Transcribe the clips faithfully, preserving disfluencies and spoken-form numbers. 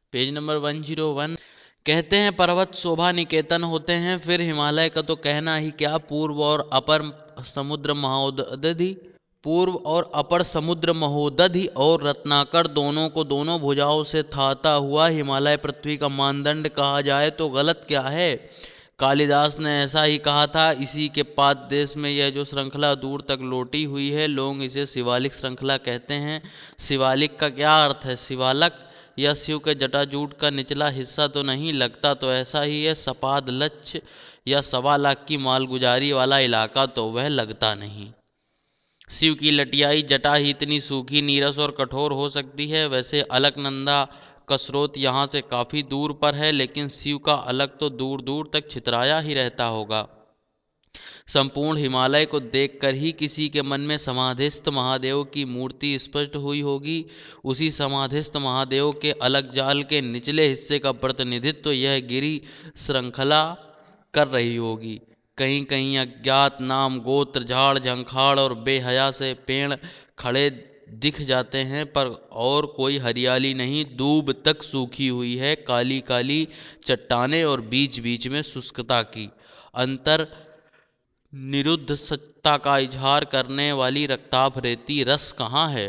Page number one zero one. कहते हैं पर्वत शोभा निकेतन होते हैं, फिर हिमालय का तो कहना ही क्या। पूर्व और अपर समुद्र महोदधि पूर्व और अपर समुद्र महोदधि और रत्नाकर दोनों को दोनों भुजाओं से थाता हुआ हिमालय पृथ्वी का मानदंड कहा जाए तो गलत क्या है। कालिदास ने ऐसा ही कहा था। इसी के पाद देश में यह जो श्रृंखला दूर तक लौटी हुई है, लोग इसे शिवालिक श्रृंखला कहते हैं। शिवालिक का क्या अर्थ है? शिवालक या शिव के जटाजूट का निचला हिस्सा तो नहीं, लगता तो ऐसा ही है। सपाद लक्ष्य या सवा लाख की मालगुजारी वाला इलाका तो वह लगता नहीं। शिव की लटियाई जटा ही इतनी सूखी, नीरस और कठोर हो सकती है। वैसे अलकनंदा का स्रोत यहाँ से काफी दूर पर है, लेकिन शिव का अलग तो दूर दूर तक छितराया ही रहता होगा। संपूर्ण हिमालय को देखकर ही किसी के मन में समाधिस्थ महादेव की मूर्ति स्पष्ट हुई होगी। उसी समाधिस्थ महादेव के अलग जाल के निचले हिस्से का प्रतिनिधित्व यह गिरी श्रृंखला कर रही होगी। कहीं कहीं अज्ञात नाम, गोत्र, झाड़ झंखाड़ और बेहया से पेड़ खड़े दिख जाते हैं, पर और कोई हरियाली नहीं। दूब तक सूखी हुई है, काली काली चट्टानें और बीच बीच में शुष्कता की अंतर निरुद्ध सत्ता का इजहार करने वाली रक्ताभ रेती रस कहाँ है।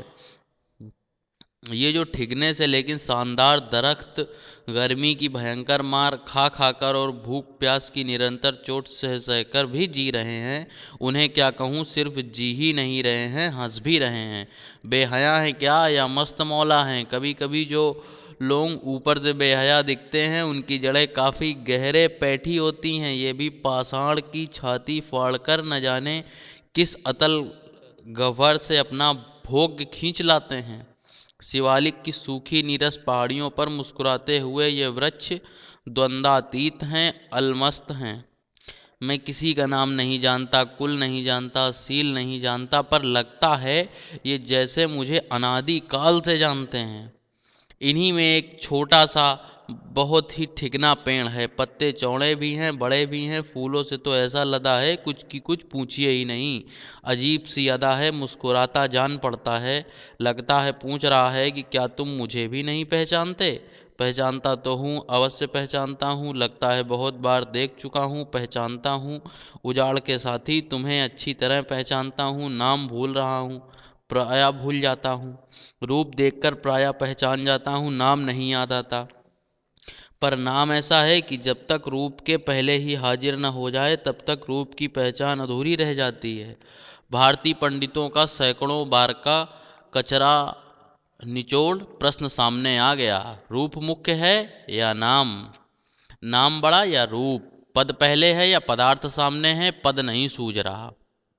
ये जो ठिगने से लेकिन शानदार दरख्त गर्मी की भयंकर मार खा खाकर और भूख प्यास की निरंतर चोट सह सहकर भी जी रहे हैं, उन्हें क्या कहूँ, सिर्फ जी ही नहीं रहे हैं, हंस भी रहे हैं। बेहया हैं क्या या मस्त मौला हैं। कभी कभी जो लोग ऊपर से बेहया दिखते हैं, उनकी जड़ें काफ़ी गहरे पैठी होती हैं। ये भी पाषाण की छाती फाड़कर न जाने किस अतल गह्वर से अपना भोग खींच लाते हैं। शिवालिक की सूखी नीरस पहाड़ियों पर मुस्कुराते हुए ये वृक्ष द्वंद्वातीत हैं, अलमस्त हैं। मैं किसी का नाम नहीं जानता, कुल नहीं जानता, सील नहीं जानता, पर लगता है ये जैसे मुझे अनादि काल से जानते हैं। इन्हीं में एक छोटा सा बहुत ही ठिगना पेड़ है। पत्ते चौड़े भी हैं, बड़े भी हैं, फूलों से तो ऐसा लदा है कुछ की कुछ पूछिए ही नहीं। अजीब सी अदा है, मुस्कुराता जान पड़ता है। लगता है पूछ रहा है कि क्या तुम मुझे भी नहीं पहचानते। पहचानता तो हूँ, अवश्य पहचानता हूँ। लगता है बहुत बार देख चुका हूँ, पहचानता हूँ। उजाड़ के साथी तुम्हें अच्छी तरह पहचानता हूँ। नाम भूल रहा हूँ, प्रायः भूल जाता हूँ। रूप देखकर प्रायः पहचान जाता हूँ, नाम नहीं याद आता। पर नाम ऐसा है कि जब तक रूप के पहले ही हाजिर न हो जाए, तब तक रूप की पहचान अधूरी रह जाती है। भारतीय पंडितों का सैकड़ों बार का कचरा निचोड़ प्रश्न सामने आ गया। रूप मुख्य है या नाम? नाम बड़ा या रूप? पद पहले है या पदार्थ सामने है? पद नहीं सूझ रहा।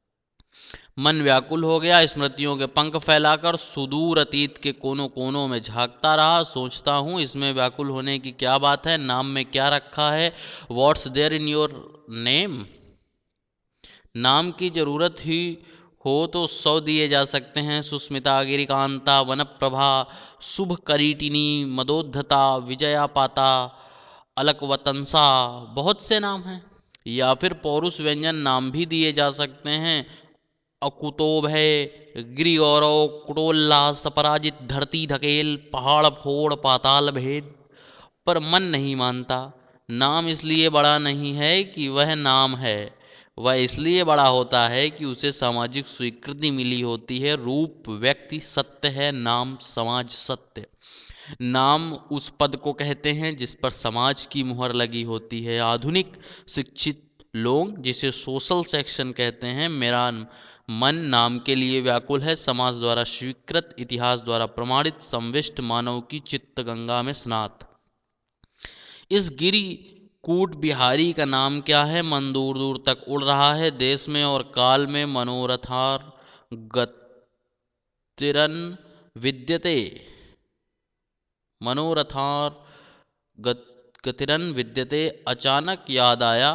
मन व्याकुल हो गया। स्मृतियों के पंख फैलाकर सुदूर अतीत के कोनों कोनों में झांकता रहा। सोचता हूँ इसमें व्याकुल होने की क्या बात है। नाम में क्या रखा है? What's there in your name? नाम की जरूरत ही हो तो सौ दिए जा सकते हैं। सुस्मिता, गिरिकांता, वनप्रभा, शुभ करीटिनी, मदोद्धता, विजया पाता, अलकवतंसा, बहुत से नाम हैं। या फिर पौरुष व्यंजन नाम भी दिए जा सकते हैं। अकुतोभ है, गिरिगौरव, कुटोल्लास, अपराजित, धरती धकेल, पहाड़ फोड़, पाताल भेद। पर मन नहीं मानता। नाम इसलिए बड़ा नहीं है कि वह नाम है, वह इसलिए बड़ा होता है कि उसे सामाजिक स्वीकृति मिली होती है। रूप व्यक्ति सत्य है, नाम समाज सत्य। नाम उस पद को कहते हैं जिस पर समाज की मुहर लगी होती है। आधुनिक शिक्षित लोग जिसे सोशल सेक्शन कहते हैं। मेरा मन नाम के लिए व्याकुल है। समाज द्वारा स्वीकृत, इतिहास द्वारा प्रमाणित, संविष्ट मानव की चित्त गंगा में स्नात इस गिरी कूट बिहारी का नाम क्या है? मन दूर दूर तक उड़ रहा है। देश में और काल में मनोरथार गतिरन विद्यते मनोरथार गत, गतिरन विद्यते। अचानक याद आया,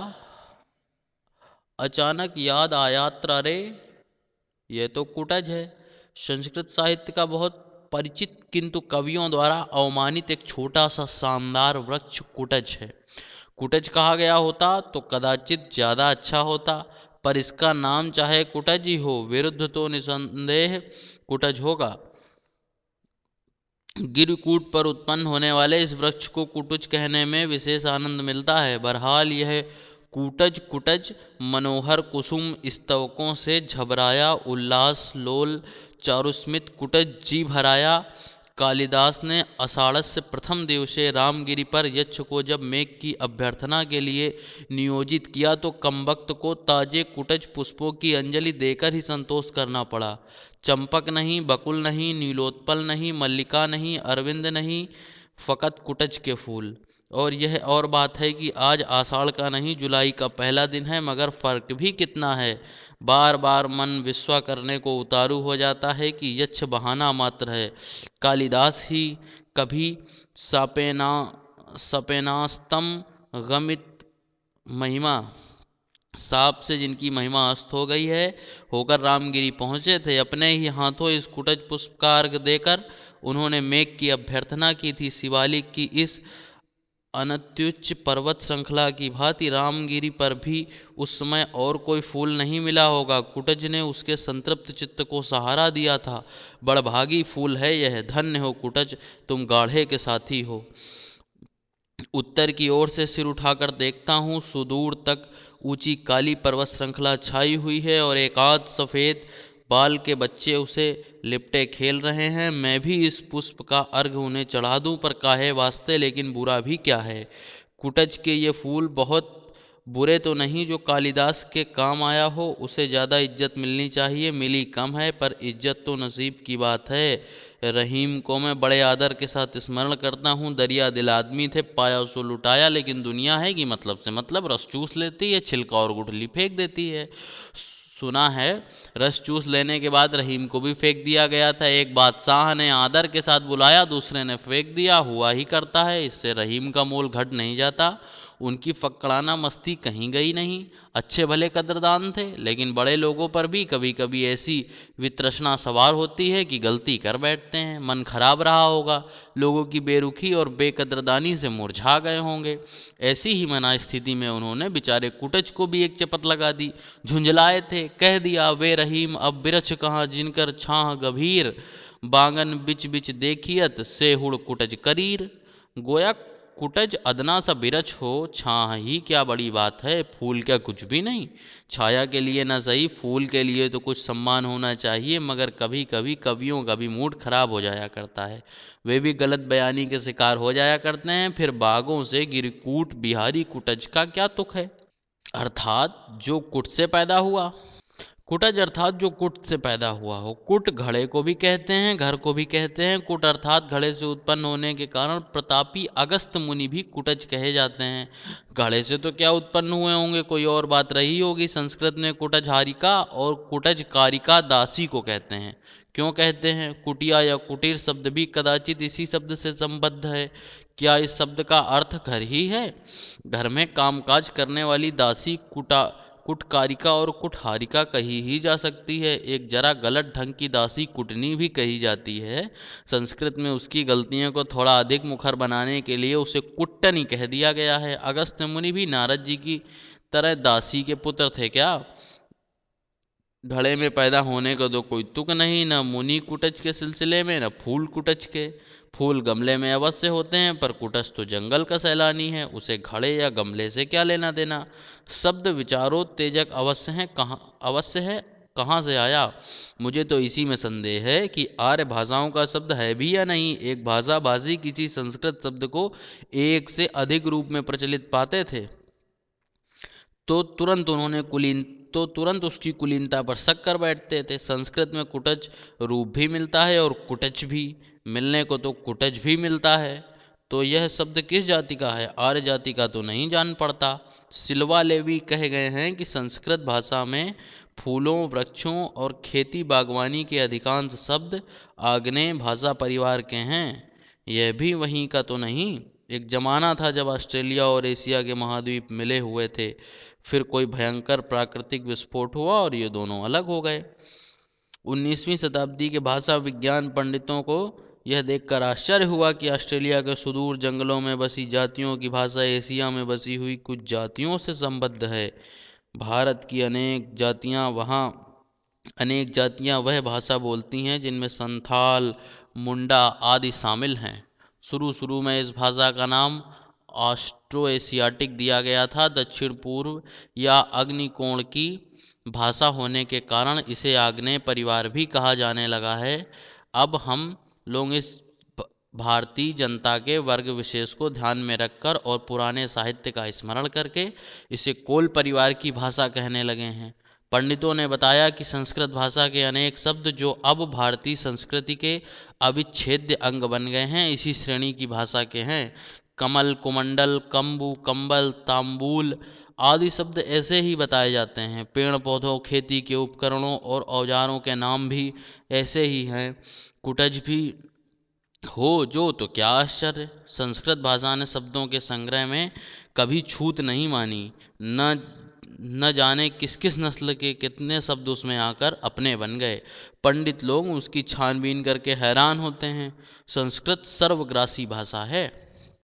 अचानक याद आया रे, यह तो कुटज है। संस्कृत साहित्य का बहुत परिचित किंतु कवियों द्वारा अवमानित एक छोटा सा शानदार वृक्ष कुटज है। कुटज कहा गया होता तो कदाचित ज्यादा अच्छा होता, पर इसका नाम चाहे कुटज ही हो, विरुद्ध तो निसंदेह कुटज होगा। गिरकूट पर उत्पन्न होने वाले इस वृक्ष को कुटुज कहने में विशेष आनंद मिलता है। बहरहाल यह कूटज कुटज मनोहर कुसुम स्तवकों से झबराया, उल्लास लोल चारुस्मित कुटज जी भराया। कालिदास ने आषाढ़स्य प्रथम दिवसे रामगिरी पर यक्ष को जब मेघ की अभ्यर्थना के लिए नियोजित किया तो कमबख्त को ताजे कुटज पुष्पों की अंजलि देकर ही संतोष करना पड़ा। चंपक नहीं, बकुल नहीं, नीलोत्पल नहीं, मल्लिका नहीं, अरविंद नहीं, फकत कुटज के फूल। और यह और बात है कि आज आषाढ़ का नहीं जुलाई का पहला दिन है, मगर फर्क भी कितना है। बार बार मन विश्वा करने को उतारू हो जाता है कि यक्ष बहाना मात्र है। कालिदास ही कभी सपेना सपेनास्तम गमित महिमा, सांप से जिनकी महिमा अस्त हो गई है, होकर रामगिरी पहुँचे थे। अपने ही हाथों इस कुटज पुष्प का अर्घ देकर उन्होंने मेघ की अभ्यर्थना की थी। शिवालिक की इस अनत्युच्च पर्वत श्रृंखला की भांति रामगिरी पर भी उस समय और कोई फूल नहीं मिला होगा। कुटज ने उसके संतृप्त चित्त को सहारा दिया था। बड़भागी फूल है यह, धन्य हो कुटज, तुम गाढ़े के साथी हो। उत्तर की ओर से सिर उठाकर देखता हूँ, सुदूर तक ऊंची काली पर्वत श्रृंखला छाई हुई है और एकाध सफ़ेद बाल के बच्चे उसे लिपटे खेल रहे हैं। मैं भी इस पुष्प का अर्घ उन्हें चढ़ा दूं, पर काहे वास्ते, लेकिन बुरा भी क्या है। कुटज के ये फूल बहुत बुरे तो नहीं, जो कालिदास के काम आया हो उसे ज़्यादा इज्जत मिलनी चाहिए। मिली कम है, पर इज्जत तो नसीब की बात है। रहीम को मैं बड़े आदर के साथ स्मरण करता हूँ। दरिया दिल आदमी थे, पाया उसो लुटाया, लेकिन दुनिया है कि मतलब से मतलब रस चूस लेती है, छिलका और गुठली फेंक देती है। सुना है रस चूस लेने के बाद रहीम को भी फेंक दिया गया था। एक बादशाह ने आदर के साथ बुलाया, दूसरे ने फेंक दिया। हुआ ही करता है, इससे रहीम का मोल घट नहीं जाता। उनकी फक्कड़ाना मस्ती कहीं गई नहीं। अच्छे भले कदरदान थे, लेकिन बड़े लोगों पर भी कभी कभी ऐसी वितृष्णा सवार होती है कि गलती कर बैठते हैं। मन खराब रहा होगा, लोगों की बेरुखी और बेकदरदानी से मुरझा गए होंगे। ऐसी ही मना स्थिति में उन्होंने बेचारे कुटज को भी एक चपत लगा दी। झुंझलाए थे, कह दिया, वे रहीम अब बिरछ कहाँ, जिनकर छाह गभीर, बांगन बिच बिच देखियत से हुड़ कुटज करीर। गोया कुटज अदना सा बिरछ हो, छाह ही क्या बड़ी बात है, फूल क्या कुछ भी नहीं। छाया के लिए ना सही, फूल के लिए तो कुछ सम्मान होना चाहिए। मगर कभी कभी कवियों का भी मूड खराब हो जाया करता है, वे भी गलत बयानी के शिकार हो जाया करते हैं। फिर बागों से गिरकूट बिहारी कुटज का क्या तुक है। अर्थात जो कुट से पैदा हुआ। कुटज अर्थात जो कुट से पैदा हुआ हो। कुट घड़े को भी कहते हैं, घर को भी कहते हैं। कुट अर्थात घड़े से उत्पन्न होने के कारण प्रतापी अगस्त मुनि भी कुटज कहे जाते हैं। घड़े से तो क्या उत्पन्न हुए होंगे, कोई और बात रही होगी। संस्कृत में कुटज हारिका और कुटज कारिका दासी को कहते हैं। क्यों कहते हैं? कुटिया या कुटीर शब्द भी कदाचित इसी शब्द से संबद्ध है। क्या इस शब्द का अर्थ घर ही है? घर में कामकाज करने वाली दासी कुटा कुटकारिका और कुटहारिका कही ही जा सकती है। एक जरा गलत ढंग की दासी कुटनी भी कही जाती है। संस्कृत में उसकी गलतियों को थोड़ा अधिक मुखर बनाने के लिए उसे कुट्टनी कह दिया गया है। अगस्त्य मुनि भी नारद जी की तरह दासी के पुत्र थे क्या? घड़े में पैदा होने का तो कोई तुक नहीं, न मुनि कुटज के सिलसिले में, न फूल कुटज के। फूल गमले में अवश्य होते हैं, पर कुटज तो जंगल का सैलानी है, उसे घड़े या गमले से क्या लेना देना। शब्द विचारोत्तेजक अवश्य है, कहाँ अवश्य है, कहाँ से आया? मुझे तो इसी में संदेह है कि आर्य भाषाओं का शब्द है भी या नहीं। एक भाषा भाषी किसी संस्कृत शब्द को एक से अधिक रूप में प्रचलित पाते थे तो तुरंत उन्होंने कुलीन तो तुरंत उसकी कुलीनता पर शक कर बैठते थे। संस्कृत में कुटज रूप भी मिलता है और कुटज भी। मिलने को तो कुटज भी मिलता है, तो यह शब्द किस जाति का है? आर्य जाति का तो नहीं जान पड़ता। सिल्वा लेवी कहे गए हैं कि संस्कृत भाषा में फूलों, वृक्षों और खेती बागवानी के अधिकांश शब्द आग्नेय भाषा परिवार के हैं। यह भी वहीं का तो नहीं। एक जमाना था जब ऑस्ट्रेलिया और एशिया के महाद्वीप मिले हुए थे, फिर कोई भयंकर प्राकृतिक विस्फोट हुआ और ये दोनों अलग हो गए। उन्नीसवीं शताब्दी के भाषा विज्ञान पंडितों को यह देखकर आश्चर्य हुआ कि ऑस्ट्रेलिया के सुदूर जंगलों में बसी जातियों की भाषा एशिया में बसी हुई कुछ जातियों से संबद्ध है। भारत की अनेक जातियां वहाँ अनेक जातियां वह भाषा बोलती हैं जिनमें संथाल, मुंडा आदि शामिल हैं। शुरू शुरू में इस भाषा का नाम ऑस्ट्रो एशियाटिक दिया गया था। दक्षिण पूर्व या अग्निकोण की भाषा होने के कारण इसे आग्नेय परिवार भी कहा जाने लगा है। अब हम लोग इस भारतीय जनता के वर्ग विशेष को ध्यान में रखकर और पुराने साहित्य का स्मरण करके इसे कोल परिवार की भाषा कहने लगे हैं। पंडितों ने बताया कि संस्कृत भाषा के अनेक शब्द जो अब भारतीय संस्कृति के अविच्छेद्य अंग बन गए हैं इसी श्रेणी की भाषा के हैं। कमल, कुमंडल, कंबू, कंबल, तांबूल आदि शब्द ऐसे ही बताए जाते हैं। पेड़ पौधों, खेती के उपकरणों और औजारों के नाम भी ऐसे ही हैं। कुटज भी हो जो तो क्या आश्चर्य। संस्कृत भाषा ने शब्दों के संग्रह में कभी छूत नहीं मानी। न न जाने किस किस नस्ल के कितने शब्द उसमें आकर अपने बन गए। पंडित लोग उसकी छानबीन करके हैरान होते हैं। संस्कृत सर्वग्रासी भाषा है।